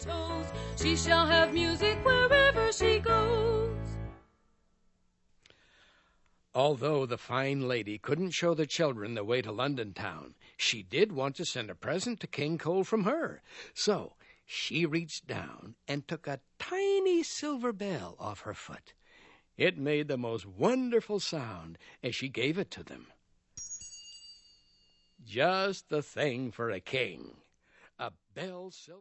toes. She shall have music wherever she goes. Although the fine lady couldn't show the children the way to London town, she did want to send a present to King Cole from her. So she reached down and took a tiny silver bell off her foot. It made the most wonderful sound as she gave it to them. Just the thing for a king. A bell silver...